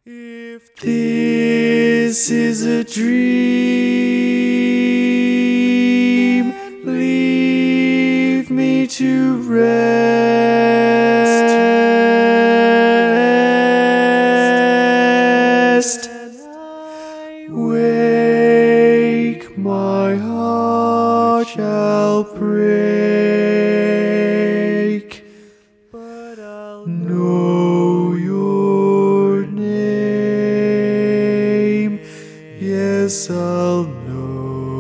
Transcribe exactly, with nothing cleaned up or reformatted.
If this is a dream, leave me to rest. Wake, my heart shall break, but I'll know your name. Yes, I'll know